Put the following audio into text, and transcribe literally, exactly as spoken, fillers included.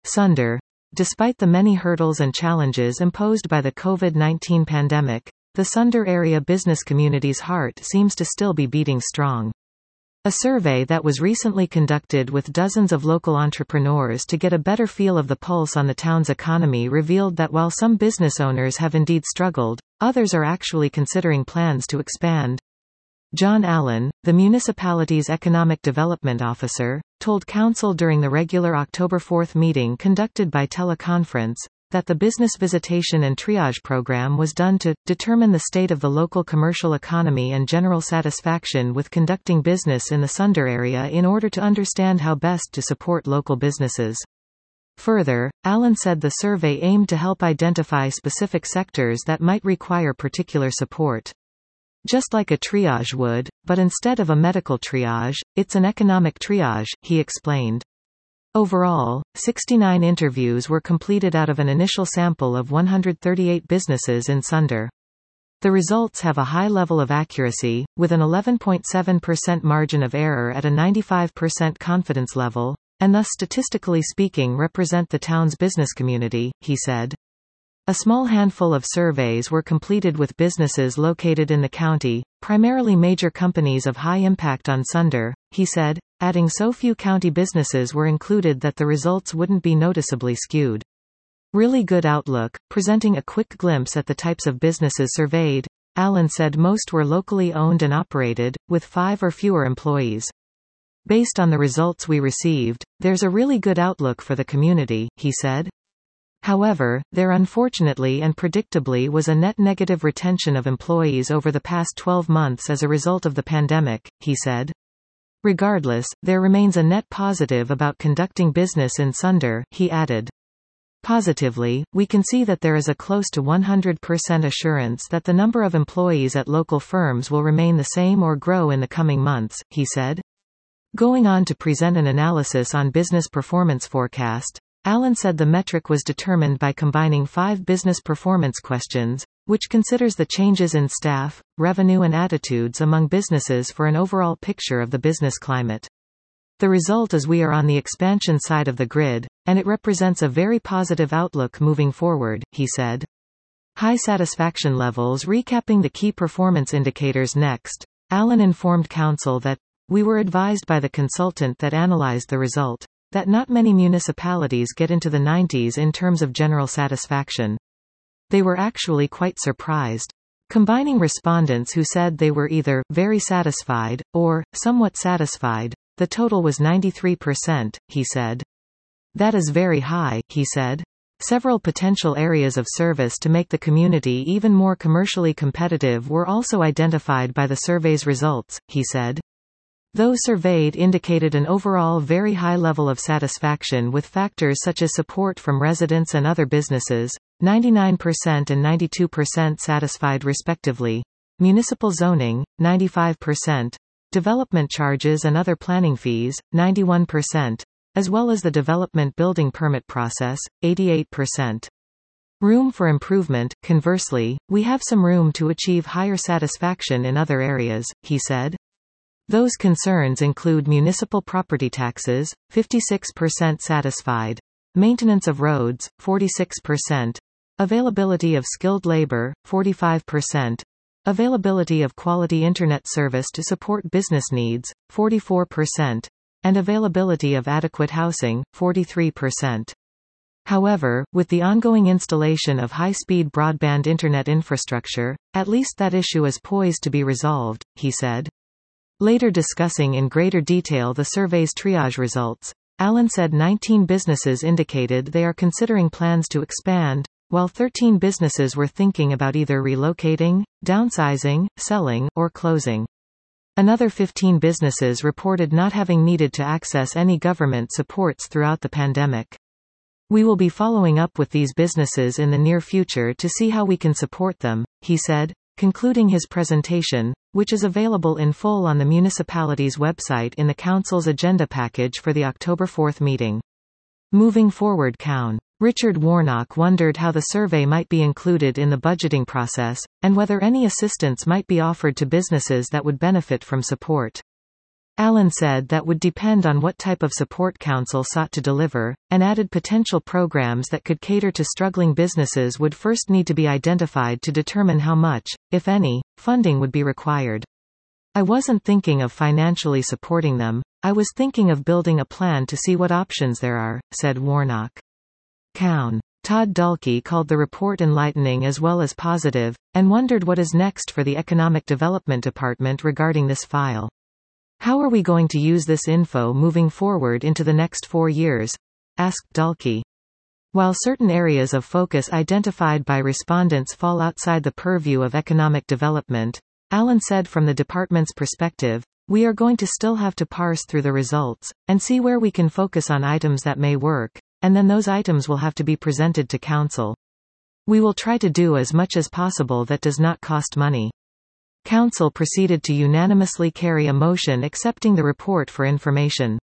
Sundar. Despite the many hurdles and challenges imposed by the COVID nineteen pandemic, the Sundar area business community's heart seems to still be beating strong. A survey that was recently conducted with dozens of local entrepreneurs to get a better feel of the pulse on the town's economy revealed that while some business owners have indeed struggled, others are actually considering plans to expand. John Allen, the municipality's economic development officer, told council during the regular October fourth meeting conducted by teleconference, that the business visitation and triage program was done to determine the state of the local commercial economy and general satisfaction with conducting business in the Sundar area in order to understand how best to support local businesses. Further, Allen said the survey aimed to help identify specific sectors that might require particular support. Just like a triage would, but instead of a medical triage, it's an economic triage, he explained. Overall, sixty-nine interviews were completed out of an initial sample of one hundred thirty-eight businesses in Sundar. The results have a high level of accuracy, with an eleven point seven percent margin of error at a ninety-five percent confidence level, and thus statistically speaking represent the town's business community, he said. A small handful of surveys were completed with businesses located in the county, primarily major companies of high impact on Sundar, he said, adding so few county businesses were included that the results wouldn't be noticeably skewed. Really good outlook, presenting a quick glimpse at the types of businesses surveyed. Allen said most were locally owned and operated, with five or fewer employees. Based on the results we received, there's a really good outlook for the community, he said. However, there unfortunately and predictably was a net negative retention of employees over the past twelve months as a result of the pandemic, he said. Regardless, there remains a net positive about conducting business in Sundar, he added. Positively, we can see that there is a close to one hundred percent assurance that the number of employees at local firms will remain the same or grow in the coming months, he said. Going on to present an analysis on business performance forecast, Allen said the metric was determined by combining five business performance questions, which considers the changes in staff, revenue and attitudes among businesses for an overall picture of the business climate. The result is we are on the expansion side of the grid, and it represents a very positive outlook moving forward, he said. High satisfaction levels. Recapping the key performance indicators next, Allen informed council that, we were advised by the consultant that analyzed the result, that not many municipalities get into the nineties in terms of general satisfaction. They were actually quite surprised. Combining respondents who said they were either very satisfied, or somewhat satisfied, the total was ninety-three percent, he said. That is very high, he said. Several potential areas of service to make the community even more commercially competitive were also identified by the survey's results, he said. Those surveyed indicated an overall very high level of satisfaction with factors such as support from residents and other businesses, ninety-nine percent and ninety-two percent satisfied respectively, municipal zoning, ninety-five percent, development charges and other planning fees, ninety-one percent, as well as the development building permit process, eighty-eight percent. Room for improvement. Conversely, we have some room to achieve higher satisfaction in other areas, he said. Those concerns include municipal property taxes, fifty-six percent satisfied, maintenance of roads, forty-six percent, availability of skilled labor, forty-five percent, availability of quality internet service to support business needs, forty-four percent, and availability of adequate housing, forty-three percent. However, with the ongoing installation of high-speed broadband internet infrastructure, at least that issue is poised to be resolved, he said. Later discussing in greater detail the survey's triage results, Allen said nineteen businesses indicated they are considering plans to expand, while thirteen businesses were thinking about either relocating, downsizing, selling, or closing. Another fifteen businesses reported not having needed to access any government supports throughout the pandemic. We will be following up with these businesses in the near future to see how we can support them, he said, concluding his presentation, which is available in full on the municipality's website in the council's agenda package for the October fourth meeting. Moving forward. Coun. Richard Warnock wondered how the survey might be included in the budgeting process, and whether any assistance might be offered to businesses that would benefit from support. Allen said that would depend on what type of support Council sought to deliver, and added potential programs that could cater to struggling businesses would first need to be identified to determine how much, if any, funding would be required. I wasn't thinking of financially supporting them, I was thinking of building a plan to see what options there are, said Warnock. Cowan. Todd Dulkey called the report enlightening as well as positive, and wondered what is next for the Economic Development Department regarding this file. How are we going to use this info moving forward into the next four years? Asked Dulkey. While certain areas of focus identified by respondents fall outside the purview of economic development, Allen said from the department's perspective, we are going to still have to parse through the results, and see where we can focus on items that may work, and then those items will have to be presented to Council. We will try to do as much as possible that does not cost money. Council proceeded to unanimously carry a motion accepting the report for information.